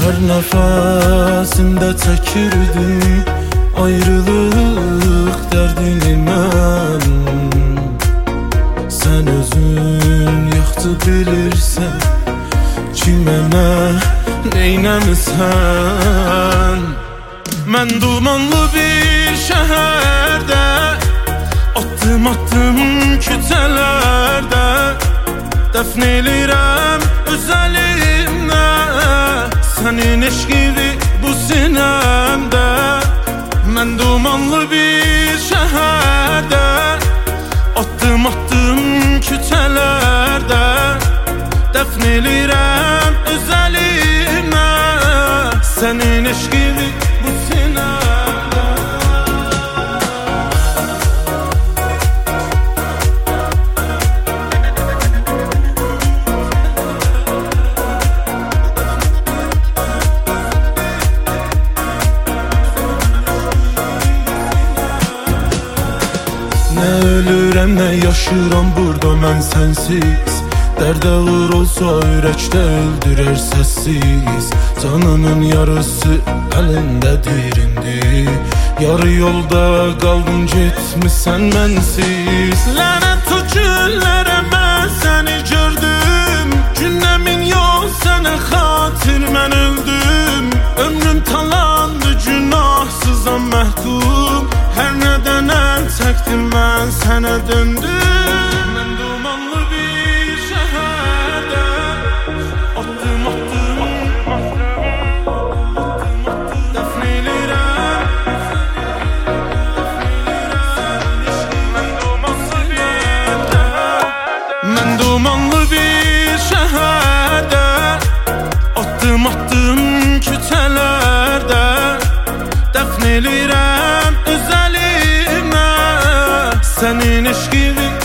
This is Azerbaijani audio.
Her nefesimde çekirdim ayrılık derdini mən. Sen özün yaxşı bilirsən kimə nə neynəmisən. Mən dumanlı bir şəhərdə attım küçələrdə, dəfn elirəm öz əlimlə sənin eşqini bu sinəmdə. Mən dumanlı bir şəhərdə attım küçələrdə, dəfn elirəm öz əlimlə sənin eşqini bu sinəmdə. Nə ölürəm, nə yaşıram burada mən sənsiz. Dərd ağır olsa ürəkdə öldürər səssiz. Canımın yarısı əlindədir indi. Yarı yolda qaldım getmisən mənsiz. Lənət o günlərə mən səni gördüm. Gündəmin yol sənə xatir mən öldüm. Ömrüm talandı, günahsızam məhkum. Hər nədən əl çəkdim mən sənə döndüm. Mən dumanlı bir şəhərdə attım dəfn elirəm. Mən dumanlı bir şəhərdə attım küçələrdə, dəfn elirəm öz əlimlə sənin eşqini